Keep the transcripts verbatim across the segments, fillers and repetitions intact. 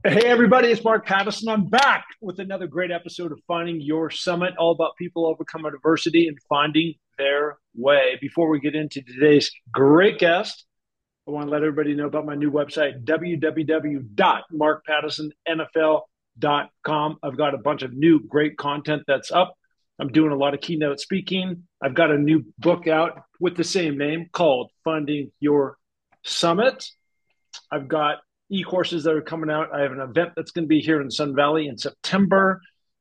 Hey, everybody, it's Mark Pattison. I'm back with another great episode of Finding Your Summit, all about people overcoming adversity and finding their way. Before we get into today's great guest, I want to let everybody know about my new website, w w w dot mark pattison n f l dot com. I've got a bunch of new great content that's up. I'm doing a lot of keynote speaking. I've got a new book out with the same name called Finding Your Summit. I've got e-courses that are coming out. I have an event that's going to be here in Sun Valley in September.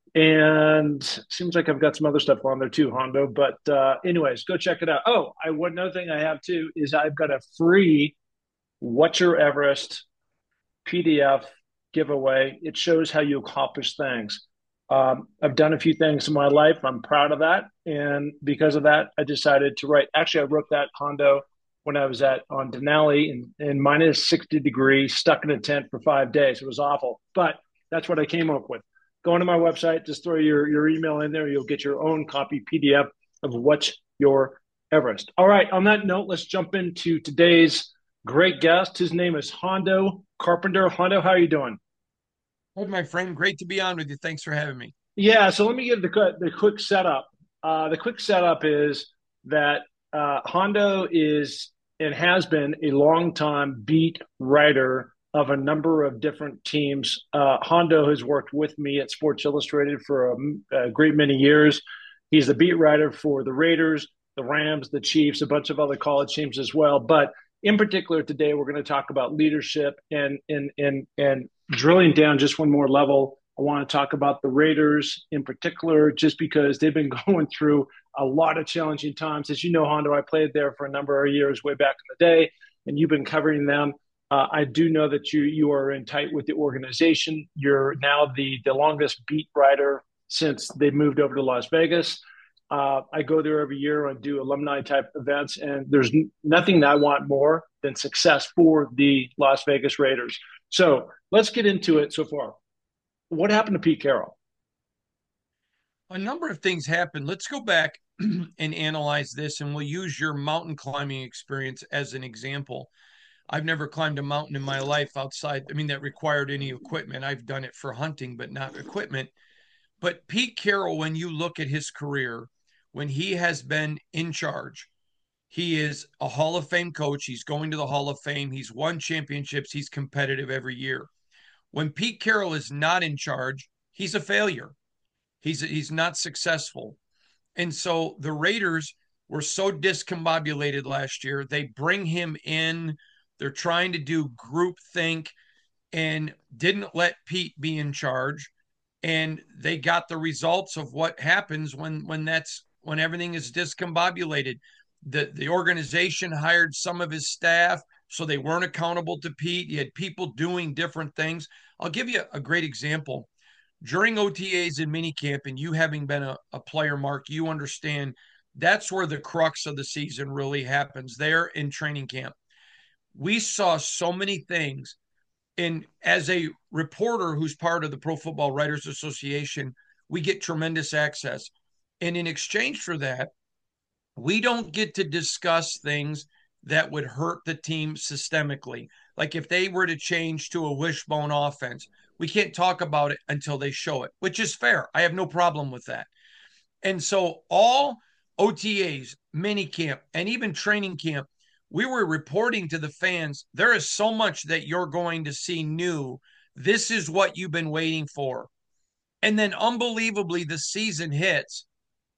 And seems like I've got some other stuff on there too, Hondo. But uh, anyways, go check it out. Oh, I one another thing I have too is I've got a free What's Your Everest P D F giveaway. It shows how you accomplish things. Um, I've done a few things in my life. I'm proud of that. And because of that, I decided to write. Actually, I wrote that, Hondo, when I was at on Denali in, in minus sixty degrees, stuck in a tent for five days. It was awful. But that's what I came up with. Go onto my website, just throw your, your email in there. You'll get your own copy P D F of What's Your Everest. All right. On that note, let's jump into today's great guest. His name is Hondo Carpenter. Hondo, how are you doing? Hey, my friend, great to be on with you. Thanks for having me. Yeah, so let me give the the quick setup. Uh, the quick setup is that uh, Hondo is and has been a long time beat writer of a number of different teams. Uh, Hondo has worked with me at Sports Illustrated for a, a great many years. He's the beat writer for the Raiders, the Rams, the Chiefs, a bunch of other college teams as well. But in particular, today we're going to talk about leadership and and and and drilling down just one more level. I want to talk about the Raiders in particular, just because they've been going through a lot of challenging times. As you know, Hondo, I played there for a number of years way back in the day, and you've been covering them. Uh, I do know that you you are in tight with the organization. You're now the the longest beat writer since they moved over to Las Vegas. Uh, I go there every year and do alumni type events, and there's n- nothing that I want more than success for the Las Vegas Raiders. So let's get into it so far. What happened to Pete Carroll? A number of things happened. Let's go back and analyze this, and we'll use your mountain climbing experience as an example. I've never climbed a mountain in my life outside, I mean, that required any equipment. I've done it for hunting, but not equipment. But Pete Carroll, when you look at his career, when he has been in charge, he is a Hall of Fame coach. He's going to the Hall of Fame. He's won championships. He's competitive every year. When Pete Carroll is not in charge, he's a failure. He's he's not successful. And so the Raiders were so discombobulated last year. They bring him in. They're trying to do group think and didn't let Pete be in charge. And they got the results of what happens when when that's when everything is discombobulated. The the organization hired some of his staff, so they weren't accountable to Pete. You had people doing different things. I'll give you a great example during O T As and minicamp, and you having been a, a player, Mark, you understand that's where the crux of the season really happens there in training camp. We saw so many things. And as a reporter who's part of the Pro Football Writers Association, we get tremendous access. And in exchange for that, we don't get to discuss things that would hurt the team systemically. Like if they were to change to a wishbone offense, we can't talk about it until they show it, which is fair. I have no problem with that. And so all O T As, mini camp, and even training camp, we were reporting to the fans, there is so much that you're going to see new. This is what you've been waiting for. And then unbelievably, the season hits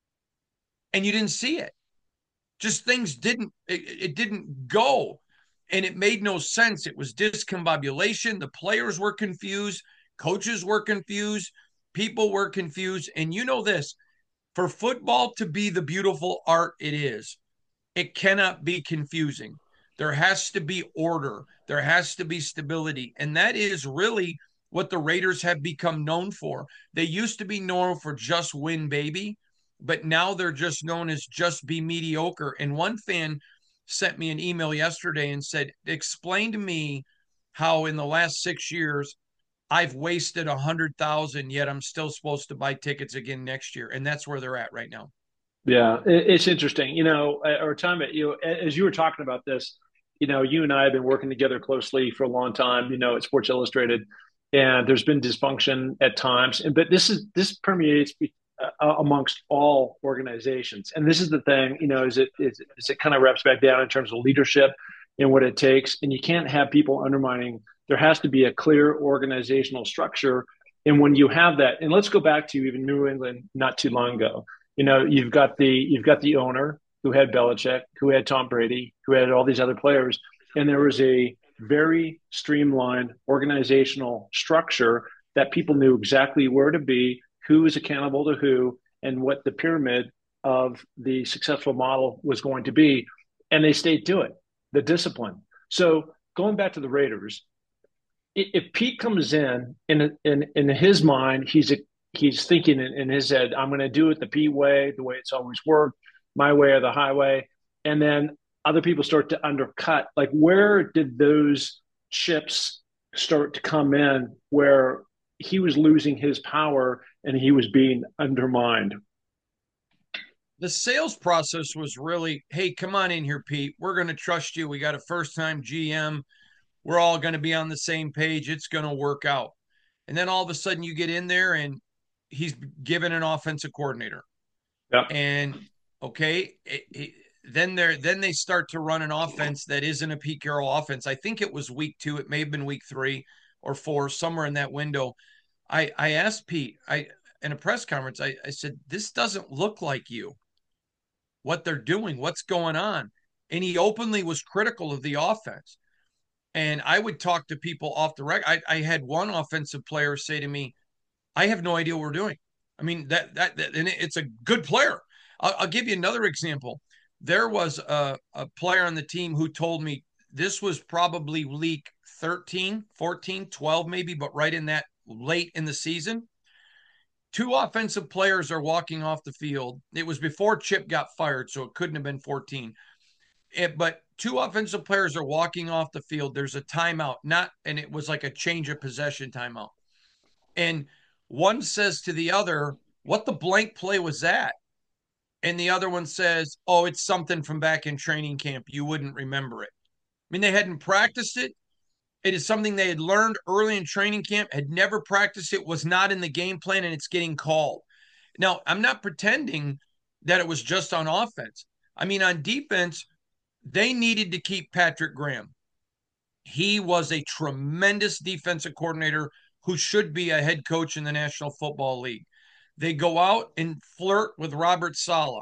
and you didn't see it. Just things didn't it, it didn't go, and it made no sense. It was discombobulation. The players were confused, coaches were confused, people were confused. And you know this, for football to be the beautiful art it is, it cannot be confusing. There has to be order, there has to be stability, and that is really what the Raiders have become known for. They used to be known for just win baby, but now they're just known as just be mediocre. And one fan sent me an email yesterday and said, explain to me how in the last six years I've wasted a hundred thousand, yet I'm still supposed to buy tickets again next year. And that's where they're at right now. Yeah, it's interesting. You know, or time it, you know, as you were talking about this, you know, you and I have been working together closely for a long time, you know, at Sports Illustrated. and there's been dysfunction at times. And but this is this permeates uh, amongst all organizations. And this is the thing, you know, is it is, is it kind of wraps back down in terms of leadership and what it takes. And you can't have people undermining. There has to be a clear organizational structure. And when you have that, and let's go back to even New England not too long ago. You know, you've got the you've got the owner who had Belichick, who had Tom Brady, who had all these other players, and there was a very streamlined organizational structure that people knew exactly where to be, who was accountable to who, and what the pyramid of the successful model was going to be. And they stayed to it, the discipline. So going back to the Raiders, if Pete comes in in in, in his mind, he's a, he's thinking in, in his head, I'm going to do it the Pete way, the way it's always worked, my way or the highway, and then other people start to undercut. Like, where did those chips start to come in where he was losing his power and he was being undermined? The sales process was really, hey, come on in here, Pete. We're going to trust you. We got a first time G M. We're all going to be on the same page. It's going to work out. And then all of a sudden you get in there and he's given an offensive coordinator. Yeah. And okay, it, it, then they're then they start to run an offense that isn't a Pete Carroll offense. I think it was week two. It may have been week three or four, somewhere in that window. I I asked Pete, I in a press conference, I, I said, this doesn't look like you. What they're doing, what's going on. And he openly was critical of the offense. And I would talk to people off the record. I, I had one offensive player say to me, I have no idea what we're doing. I mean, that, that, that and it's a good player. I'll, I'll give you another example. There was a, a player on the team who told me this was probably week thirteen, fourteen, twelve, maybe, but right in that late in the season. Two offensive players are walking off the field. It was before Chip got fired, so it couldn't have been fourteen. It, but two offensive players are walking off the field. There's a timeout, not, and it was like a change of possession timeout. And one says to the other, what the blank play was that? And the other one says, oh, it's something from back in training camp. You wouldn't remember it. I mean, they hadn't practiced it. It is something they had learned early in training camp, had never practiced it, was not in the game plan, and it's getting called. Now, I'm not pretending that it was just on offense. I mean, on defense, they needed to keep Patrick Graham. He was a tremendous defensive coordinator who should be a head coach in the National Football League. They go out and flirt with Robert Saleh.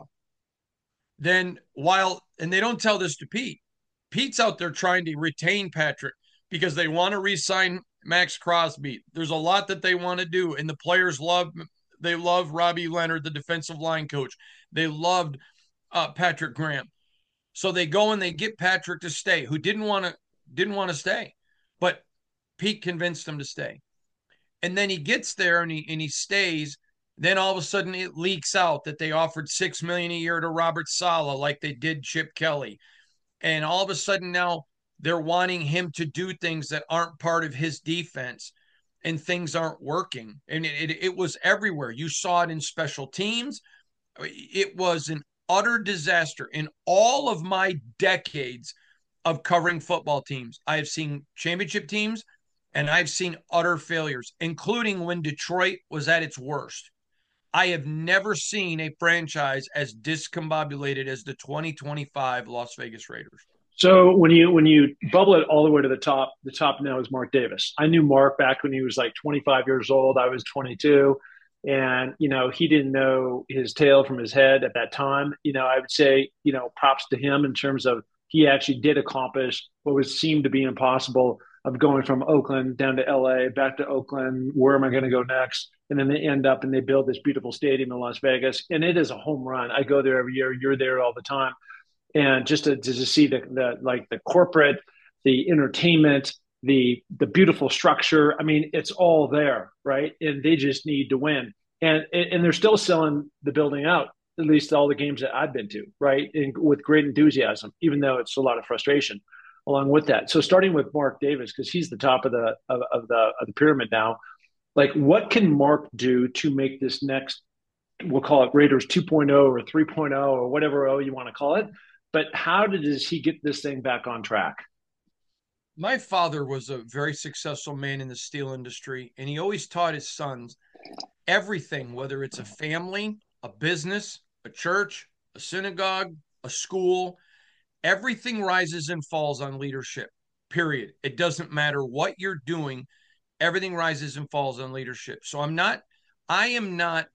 Then while, and they don't tell this to Pete, Pete's out there trying to retain Patrick because they want to re-sign Max Crosby. There's a lot that they want to do, and the players love, they love Robbie Leonard, the defensive line coach. They loved uh, Patrick Graham. So they go and they get Patrick to stay, who didn't want to didn't want to stay, but Pete convinced him to stay. And then he gets there and he and he stays. Then all of a sudden it leaks out that they offered six million a year to Robert Saleh, like they did Chip Kelly. And all of a sudden now they're wanting him to do things that aren't part of his defense, and things aren't working. And it, it, it was everywhere. You saw it in special teams. It was an utter disaster. In all of my decades of covering football teams, I have seen championship teams and I've seen utter failures, including when Detroit was at its worst. I have never seen a franchise as discombobulated as the twenty twenty-five Las Vegas Raiders. So when you when you bubble it all the way to the top, the top now is Mark Davis. I knew Mark back when he was like twenty-five years old. I was twenty-two. And, you know, he didn't know his tail from his head at that time. You know, I would say, you know, props to him in terms of he actually did accomplish what was seemed to be impossible, of going from Oakland down to L A, back to Oakland. Where am I going to go next? And then they end up and they build this beautiful stadium in Las Vegas. And it is a home run. I go there every year. You're there all the time. And just to, to see the, the, like the corporate, the entertainment, the the beautiful structure. I mean, it's all there, right? And they just need to win. And and they're still selling the building out, at least all the games that I've been to, right? And with great enthusiasm, even though it's a lot of frustration along with that. So starting with Mark Davis, because he's the top of the of, of the of the pyramid now, like what can Mark do to make this next, we'll call it Raiders 2.0 or 3.0 or whatever you want to call it, but how does he get this thing back on track? My father was a very successful man in the steel industry, and he always taught his sons everything, whether it's a family, a business, a church, a synagogue, a school, everything rises and falls on leadership, period. It doesn't matter what you're doing, everything rises and falls on leadership. So I'm not, I am not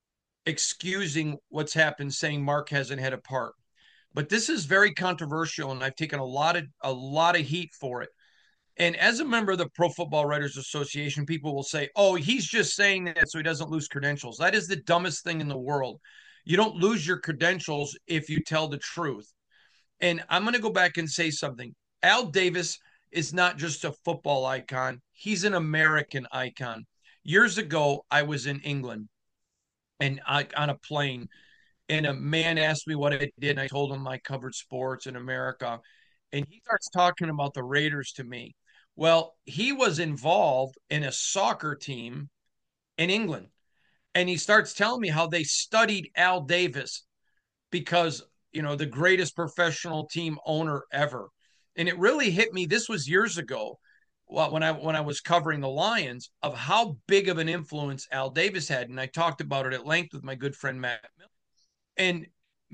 excusing what's happened, saying Mark hasn't had a part. But this is very controversial, and I've taken a lot of a lot of heat for it. And as a member of the Pro Football Writers Association, people will say, oh, he's just saying that so he doesn't lose credentials. That is the dumbest thing in the world. You don't lose your credentials if you tell the truth. And I'm going to go back and say something. Al Davis is not just a football icon, he's an American icon. Years ago, I was in England and I, on a plane, and a man asked me what I did, and I told him I covered sports in America. And he starts talking about the Raiders to me. Well, he was involved in a soccer team in England. And he starts telling me how they studied Al Davis because, you know, the greatest professional team owner ever. And it really hit me. This was years ago, well, when I when I was covering the Lions, of how big of an influence Al Davis had. And I talked about it at length with my good friend Matt. And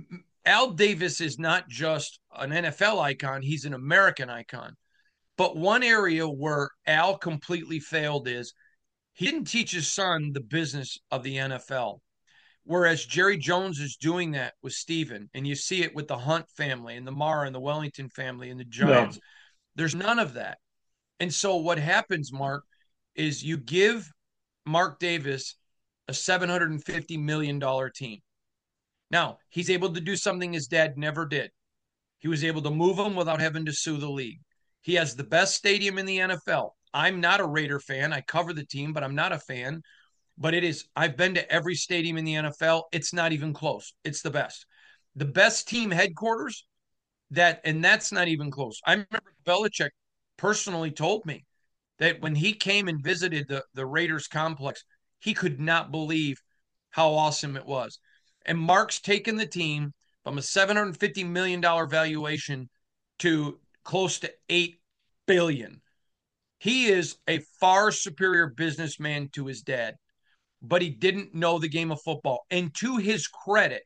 Al Davis is not just an N F L icon, he's an American icon. But one area where Al completely failed is he didn't teach his son the business of the N F L. Whereas Jerry Jones is doing that with Steven, and you see it with the Hunt family and the Mara and the Wellington family and the No. Giants. There's none of that. And so what happens, Mark, is you give Mark Davis a seven hundred fifty million dollars team. Now, he's able to do something his dad never did. He was able to move him without having to sue the league. He has the best stadium in the N F L. I'm not a Raider fan. I cover the team, but I'm not a fan. But it is, I've been to every stadium in the N F L. It's not even close. It's the best. The best team headquarters, that, and that's not even close. I remember Belichick personally told me that when he came and visited the, the Raiders complex, he could not believe how awesome it was. And Mark's taken the team from a seven hundred fifty million dollars valuation to close to eight billion dollars. He is a far superior businessman to his dad, but he didn't know the game of football. And to his credit,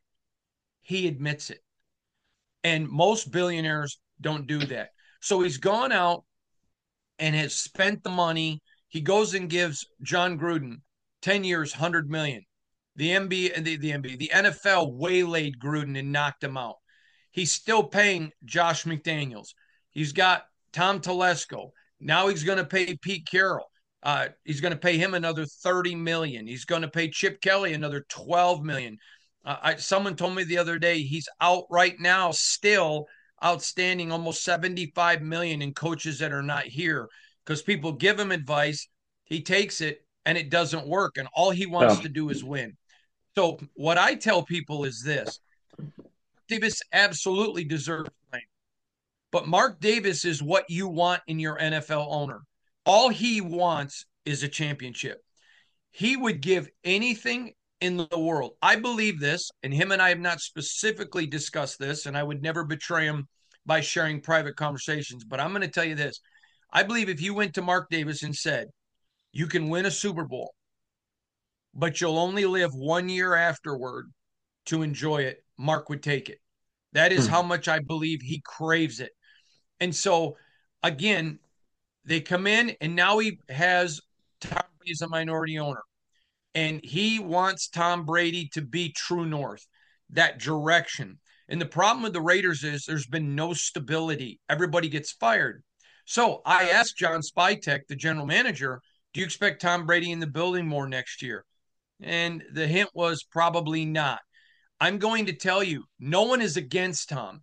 he admits it. And most billionaires don't do that. So he's gone out and has spent the money. He goes and gives John Gruden ten years, one hundred million dollars. The N B A, the, the N B A, the N F L waylaid Gruden and knocked him out. He's still paying Josh McDaniels. He's got Tom Telesco. Now he's going to pay Pete Carroll. Uh, he's going to pay him another thirty million dollars. He's going to pay Chip Kelly another twelve million dollars. Uh, I, someone told me the other day he's out right now, still outstanding almost seventy-five million dollars in coaches that are not here because people give him advice. He takes it and it doesn't work. And all he wants No. to do is win. So what I tell people is this: Davis absolutely deserves blame, but Mark Davis is what you want in your N F L owner. All he wants is a championship. He would give anything in the world. I believe this, and him and I have not specifically discussed this, and I would never betray him by sharing private conversations. But I'm going to tell you this. I believe if you went to Mark Davis and said, you can win a Super Bowl, but you'll only live one year afterward to enjoy it, Mark would take it. That is how much I believe he craves it. And so, again, they come in, and now he has Tom Brady as a minority owner. And he wants Tom Brady to be true north, that direction. And the problem with the Raiders is there's been no stability. Everybody gets fired. So I asked John Spytek, the general manager, do you expect Tom Brady in the building more next year? And the hint was probably not. I'm going to tell you, no one is against Tom,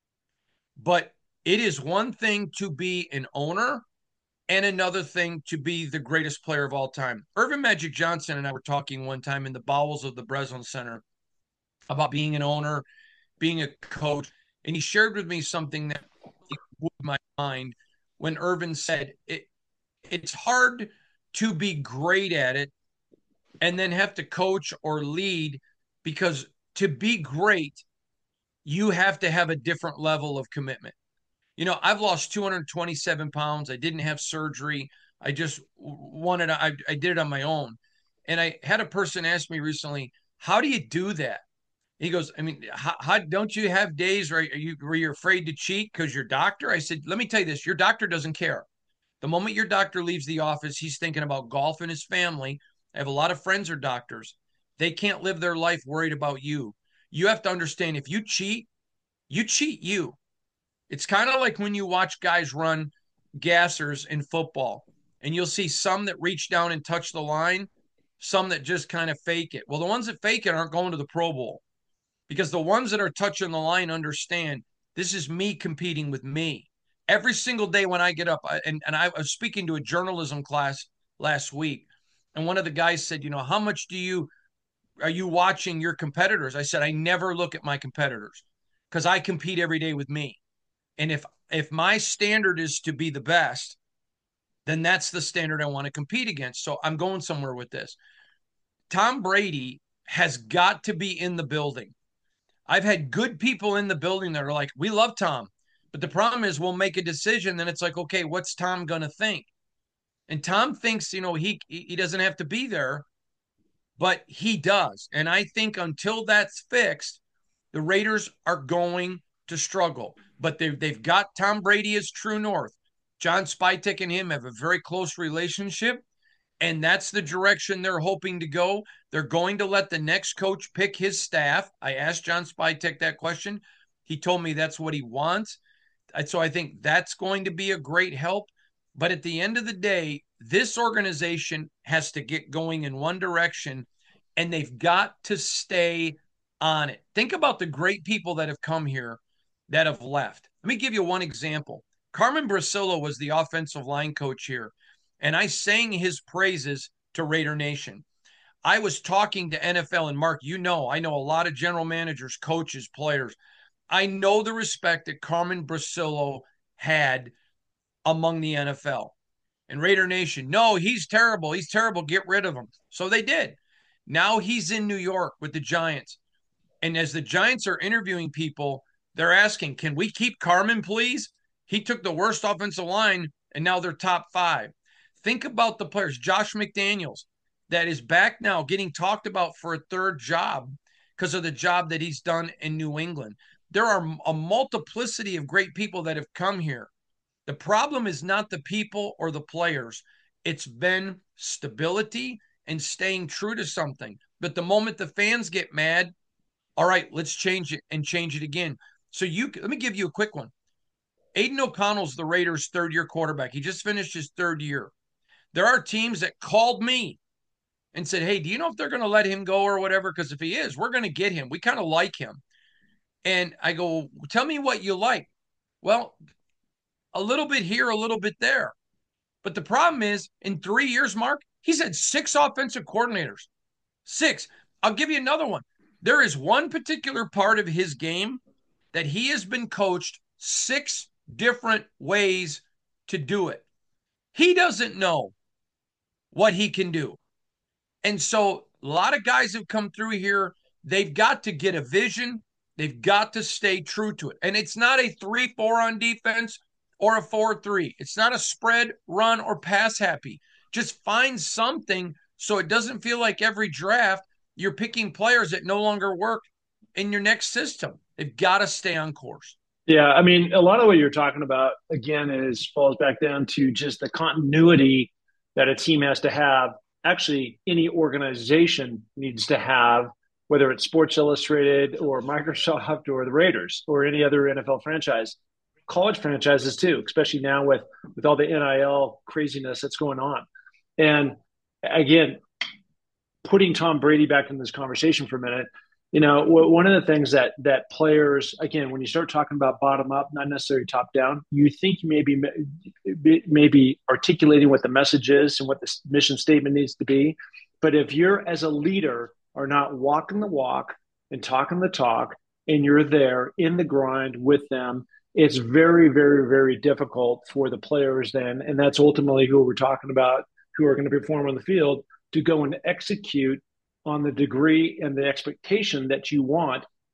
but it is one thing to be an owner and another thing to be the greatest player of all time. Earvin Magic Johnson and I were talking one time in the bowels of the Breslin Center about being an owner, being a coach, and he shared with me something that blew my mind when Earvin said, it, it's hard to be great at it and then have to coach or lead, because to be great, you have to have a different level of commitment. You know, I've lost two hundred twenty-seven pounds. I didn't have surgery. I just wanted, I, I did it on my own. And I had a person ask me recently, how do you do that? He goes, I mean, how, how don't you have days where you where you're afraid to cheat because your doctor? I said, let me tell you this: your doctor doesn't care. The moment your doctor leaves the office, he's thinking about golf and his family. I have a lot of friends who are doctors. They can't live their life worried about you. You have to understand, if you cheat, you cheat you. It's kind of like when you watch guys run gassers in football, and you'll see some that reach down and touch the line, some that just kind of fake it. Well, the ones that fake it aren't going to the Pro Bowl, because the ones that are touching the line understand this is me competing with me. Every single day when I get up, and, and I was speaking to a journalism class last week, and one of the guys said, you know, how much do you, are you watching your competitors? I said, I never look at my competitors because I compete every day with me. And if, if my standard is to be the best, then that's the standard I want to compete against. So I'm going somewhere with this. Tom Brady has got to be in the building. I've had good people in the building that are like, we love Tom. But the problem is we'll make a decision. Then it's like, okay, what's Tom going to think? And Tom thinks, you know, he he doesn't have to be there, but he does. And I think until that's fixed, the Raiders are going to struggle. But they've, they've got Tom Brady as true north. John Spytek and him have a very close relationship, and that's the direction they're hoping to go. They're going to let the next coach pick his staff. I asked John Spytek that question. He told me that's what he wants. So I think that's going to be a great help. But at the end of the day, this organization has to get going in one direction, and they've got to stay on it. Think about the great people that have come here that have left. Let me give you one example. Carmen Brasillo was the offensive line coach here, and I sang his praises to Raider Nation. I was talking to N F L, and Mark, you know, I know a lot of general managers, coaches, players. I know the respect that Carmen Brasillo had among the N F L. And Raider Nation, no, he's terrible. He's terrible. Get rid of him. So they did. Now he's in New York with the Giants. And as the Giants are interviewing people, they're asking, can we keep Carmen, please? He took the worst offensive line, and now they're top five. Think about the players. Josh McDaniels, that is back now getting talked about for a third job because of the job that he's done in New England. There are a multiplicity of great people that have come here. The problem is not the people or the players. It's been stability and staying true to something. But the moment the fans get mad, all right, let's change it and change it again. So you, let me give you a quick one. Aiden O'Connell's the Raiders' third-year quarterback. He just finished his third year. There are teams that called me and said, hey, do you know if they're going to let him go or whatever? Because if he is, we're going to get him. We kind of like him. And I go, tell me what you like. Well, a little bit here, a little bit there. But the problem is, in three years, Mark, he's had six offensive coordinators. Six. I'll give you another one. There is one particular part of his game that he has been coached six different ways to do it. He doesn't know what he can do. And so a lot of guys have come through here. They've got to get a vision. They've got to stay true to it. And it's not a three four on defense or a four three. It's not a spread, run, or pass happy. Just find something so it doesn't feel like every draft you're picking players that no longer work in your next system. They've got to stay on course. Yeah, I mean, a lot of what you're talking about, again, is falls back down to just the continuity that a team has to have. Actually, any organization needs to have, whether it's Sports Illustrated or Microsoft or the Raiders or any other N F L franchise, college franchises too, especially now with, with all the N I L craziness that's going on. And again, putting Tom Brady back in this conversation for a minute, you know, one of the things that that players, again, when you start talking about bottom up, not necessarily top down, you think you may be maybe articulating what the message is and what the mission statement needs to be. But if you're, as a leader, are not walking the walk and talking the talk, and you're there in the grind with them, it's very, very, very difficult for the players then, and that's ultimately who we're talking about, who are going to perform on the field, to go and execute on the degree and the expectation that you want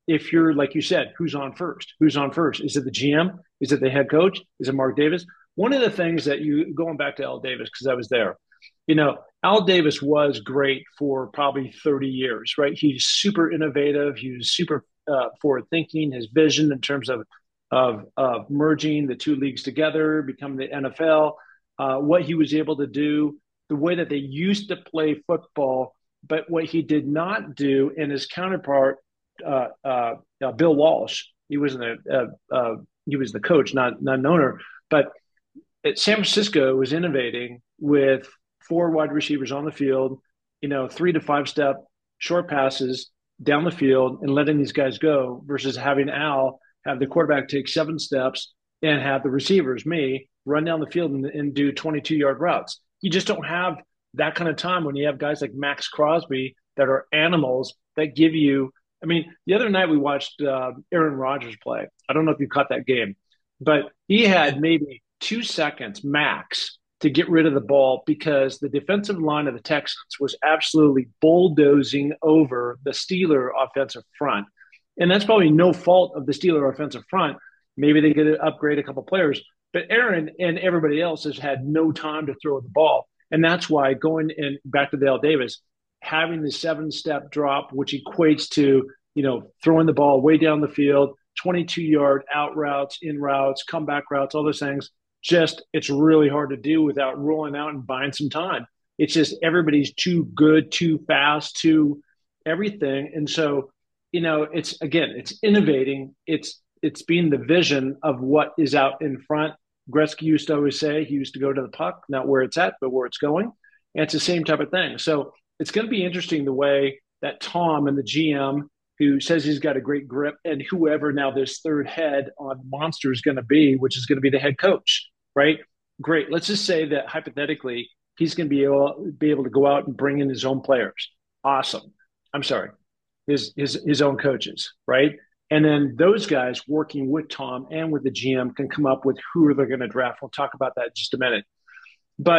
if you're like you said, who's on first? Who's on first? Is it the G M? Is it the head coach? Is it Mark Davis? One of the things that you going back to Al Davis because I was there, you know, Al Davis was great for probably thirty years, right? He's super innovative. He was super uh, forward thinking. His vision in terms of of of merging the two leagues together, becoming the N F L, uh, what he was able to do, the way that they used to play football, but what he did not do, and his counterpart uh, uh, uh, Bill Walsh. He wasn't a uh, uh, he was the coach, not not an owner. But at San Francisco was innovating with four wide receivers on the field, you know, three to five step short passes down the field and letting these guys go versus having Al have the quarterback take seven steps and have the receivers, me, run down the field and, and do twenty-two yard routes. You just don't have that kind of time when you have guys like Max Crosby that are animals that give you I mean, the other night we watched uh, Aaron Rodgers play. I don't know if you caught that game, but he had maybe two seconds max to get rid of the ball because the defensive line of the Texans was absolutely bulldozing over the Steeler offensive front. And that's probably no fault of the Steeler offensive front. Maybe they could upgrade a couple players, but Aaron and everybody else has had no time to throw the ball. And that's why going in back to Dale Davis, having the seven step drop, which equates to, you know, throwing the ball way down the field, twenty-two yard out routes, in routes, comeback routes, all those things. Just, it's really hard to do without rolling out and buying some time. It's just everybody's too good, too fast, too everything. And so, you know, it's again, it's innovating. It's, it's being the vision of what is out in front. Gretzky used to always say he used to go to the puck, not where it's at, but where it's going. And it's the same type of thing. So it's going to be interesting the way that Tom and the G M, who says he's got a great grip, and whoever now this third head on Monster is going to be, which is going to be the head coach, right? Great. Let's just say that hypothetically he's going to be able, be able to go out and bring in his own players. Awesome. I'm sorry, his his his own coaches, right? And then those guys working with Tom and with the G M can come up with who they're going to draft. We'll talk about that in just a minute. But,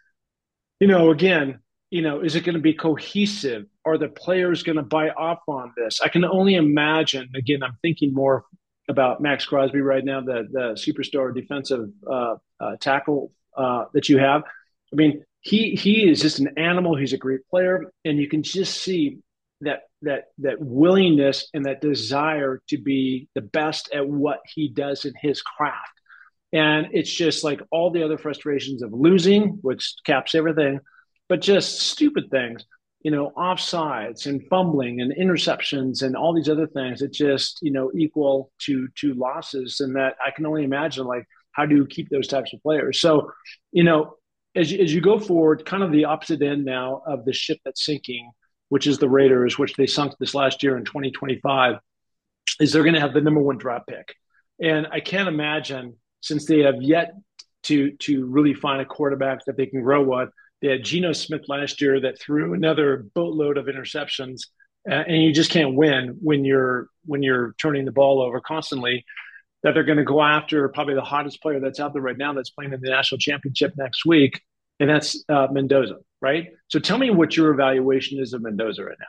you know, again, you know, is it going to be cohesive? Are the players going to buy off on this? I can only imagine. Again, I'm thinking more about Max Crosby right now, the the superstar defensive uh, uh, tackle uh, that you have. I mean, he he is just an animal. He's a great player, and you can just see that that that willingness and that desire to be the best at what he does in his craft. And it's just like all the other frustrations of losing, which caps everything, but just stupid things, you know, offsides and fumbling and interceptions and all these other things that just, you know, equal to to losses. And that I can only imagine, like, how do you keep those types of players? So, you know, as you, as you go forward, kind of the opposite end now of the ship that's sinking, which is the Raiders, which they sunk this last year in twenty twenty-five, is they're going to have the number one draft pick. And I can't imagine, since they have yet to to really find a quarterback that they can grow with. They had Geno Smith last year that threw another boatload of interceptions, uh, and you just can't win when you're when you're turning the ball over constantly. That they're going to go after probably the hottest player that's out there right now that's playing in the national championship next week, and that's uh, Mendoza, right? So tell me what your evaluation is of Mendoza right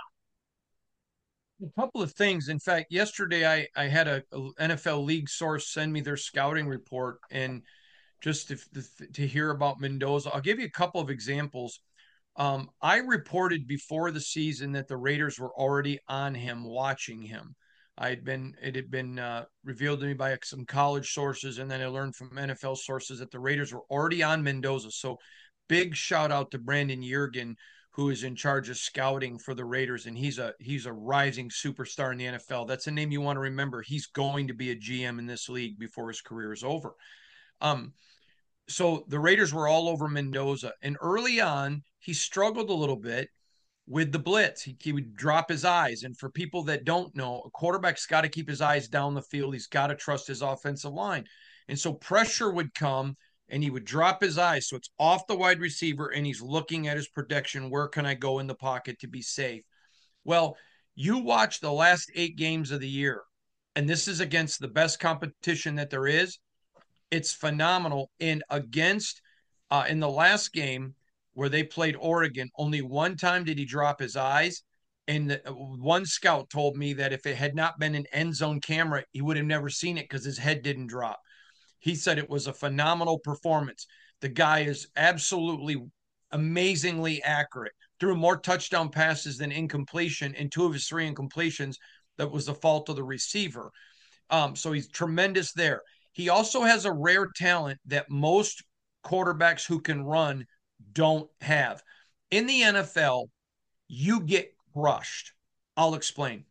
now. A couple of things. In fact, yesterday I, I had a, a N F L league source send me their scouting report, and just to, to hear about Mendoza, I'll give you a couple of examples. Um, I reported before the season that the Raiders were already on him, watching him. I had been, it had been uh, revealed to me by some college sources, and then I learned from N F L sources that the Raiders were already on Mendoza. So big shout out to Brandon Jurgen, who is in charge of scouting for the Raiders, and he's a he's a rising superstar in the N F L. That's a name you want to remember. He's going to be a G M in this league before his career is over. Um, so the Raiders were all over Mendoza, and early on he struggled a little bit with the blitz. He, he would drop his eyes, and for people that don't know, a quarterback's got to keep his eyes down the field. He's got to trust his offensive line, and so pressure would come, and he would drop his eyes. So it's off the wide receiver, and he's looking at his protection. Where can I go in the pocket to be safe? Well, you watch the last eight games of the year, and this is against the best competition that there is. It's phenomenal. And against, uh, in the last game where they played Oregon, only one time did he drop his eyes. And the, one scout told me that if it had not been an end zone camera, he would have never seen it because his head didn't drop. He said it was a phenomenal performance. The guy is absolutely amazingly accurate. Threw more touchdown passes than incompletion, and two of his three incompletions that was the fault of the receiver. Um, so he's tremendous there. He also has a rare talent that most quarterbacks who can run don't have. In the N F L, you get crushed. I'll explain.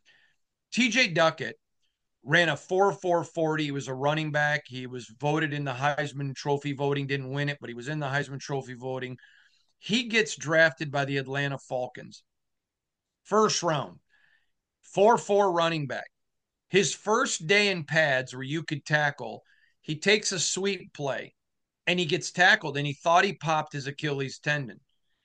T J Duckett ran a four four forty. He was a running back. He was voted in the Heisman Trophy voting, didn't win it, but he was in the Heisman Trophy voting. He gets drafted by the Atlanta Falcons. First round, four four running back. His first day in pads where you could tackle, he takes a sweep play and he gets tackled and he thought he popped his Achilles tendon.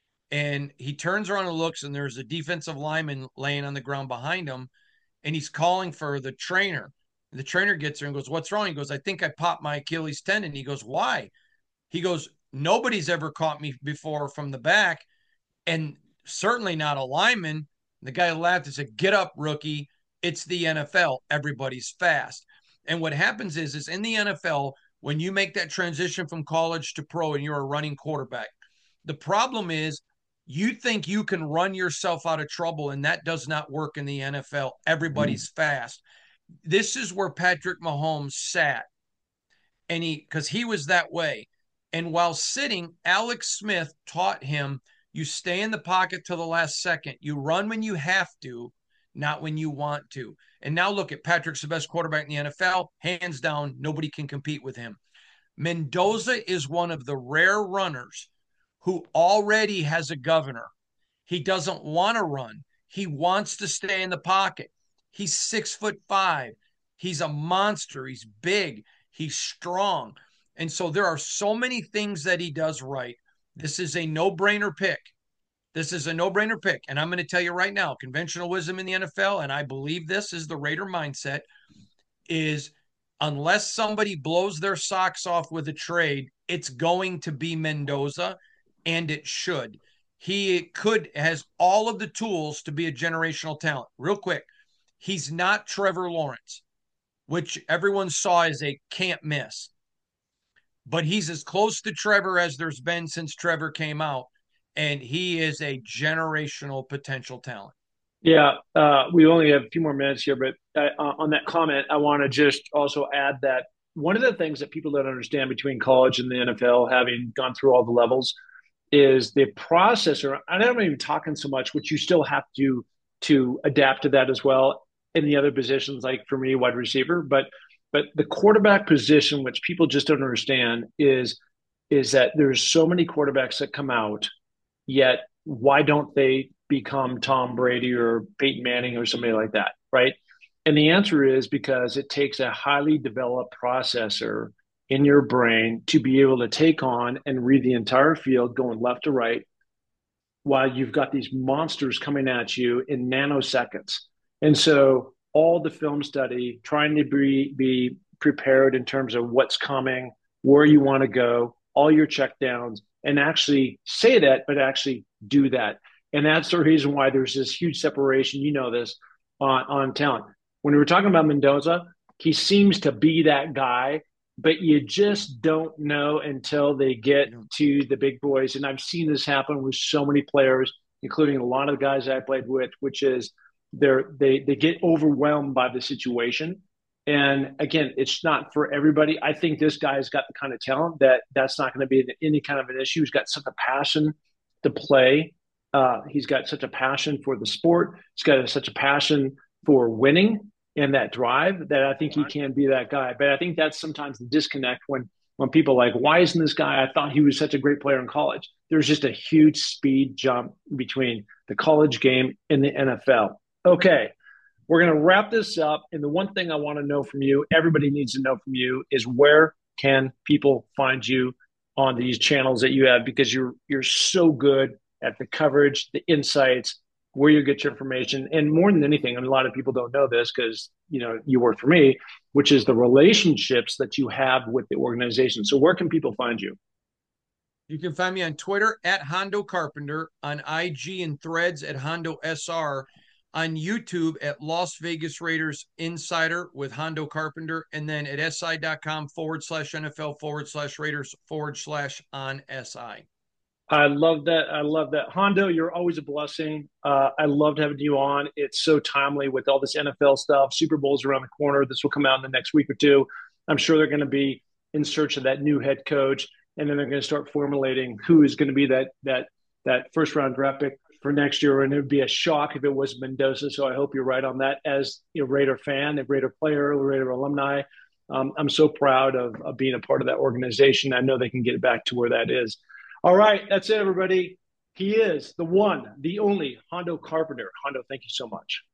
And he turns around and looks, and there's a defensive lineman laying on the ground behind him, and he's calling for the trainer. The trainer gets there and goes, "What's wrong?" He goes, "I think I popped my Achilles tendon." He goes, "Why?" He goes, "Nobody's ever caught me before from the back, and certainly not a lineman." The guy laughed and said, "Get up, rookie. It's the N F L. Everybody's fast." And what happens is, is in the N F L, when you make that transition from college to pro and you're a running quarterback, the problem is you think you can run yourself out of trouble, and that does not work in the N F L. Everybody's fast. This is where Patrick Mahomes sat, and he because he was that way. And while sitting, Alex Smith taught him you stay in the pocket till the last second. You run when you have to, not when you want to. And now look at Patrick's the best quarterback in the N F L. Hands down, nobody can compete with him. Mendoza is one of the rare runners who already has a governor. He doesn't want to run. He wants to stay in the pocket. He's six foot five. He's a monster. He's big. He's strong. And so there are so many things that he does right. This is a no-brainer pick. This is a no-brainer pick. And I'm going to tell you right now, conventional wisdom in the N F L, and I believe this is the Raider mindset, is unless somebody blows their socks off with a trade, it's going to be Mendoza, and it should. He could has all of the tools to be a generational talent. Real quick, he's not Trevor Lawrence, which everyone saw as a can't miss. But he's as close to Trevor as there's been since Trevor came out, and he is a generational potential talent. Yeah, uh, we only have a few more minutes here, but uh, on that comment, I want to just also add that one of the things that people don't understand between college and the N F L, having gone through all the levels, is the processor. I'm not even talking so much, which you still have to to adapt to that as well in the other positions, like for me, wide receiver. But but the quarterback position, which people just don't understand, is is that there's so many quarterbacks that come out, yet why don't they become Tom Brady or Peyton Manning or somebody like that, right? And the answer is because it takes a highly developed processor in your brain to be able to take on and read the entire field going left to right while you've got these monsters coming at you in nanoseconds. And so all the film study, trying to be, be prepared in terms of what's coming, where you want to go, all your checkdowns, and actually say that, but actually do that. And that's the reason why there's this huge separation, you know this, on, on talent. When we were talking about Mendoza, he seems to be that guy, but you just don't know until they get to the big boys. And I've seen this happen with so many players, including a lot of the guys I played with, which is they're, they they get overwhelmed by the situation. And again, it's not for everybody. I think this guy's got the kind of talent that that's not going to be any kind of an issue. He's got such a passion to play. Uh, he's got such a passion for the sport. He's got a, such a passion for winning and that drive that I think he can be that guy. But I think that's sometimes the disconnect when when people are like, why isn't this guy? I thought he was such a great player in college. There's just a huge speed jump between the college game and the N F L. Okay, we're going to wrap this up. And the one thing I want to know from you, everybody needs to know from you, is where can people find you on these channels that you have? Because you're you're so good at the coverage, the insights, where you get your information. And more than anything, and a lot of people don't know this because, you know, you work for me, which is the relationships that you have with the organization. So where can people find you? You can find me on Twitter at Hondo Carpenter, on I G and Threads at Hondo S R. on YouTube at Las Vegas Raiders Insider with Hondo Carpenter, and then at si.com forward slash NFL forward slash Raiders forward slash on SI. I love that. I love that. Hondo, you're always a blessing. Uh, I loved having you on. It's so timely with all this N F L stuff. Super Bowl's around the corner. This will come out in the next week or two. I'm sure they're going to be in search of that new head coach, and then they're going to start formulating who is going to be that that that first round draft pick for next year. And it would be a shock if it was Mendoza. So I hope you're right on that. As a Raider fan, a Raider player, a Raider alumni, um, I'm so proud of, of being a part of that organization. I know they can get it back to where that is. All right, that's it, everybody. He is the one, the only Hondo Carpenter. Hondo, thank you so much.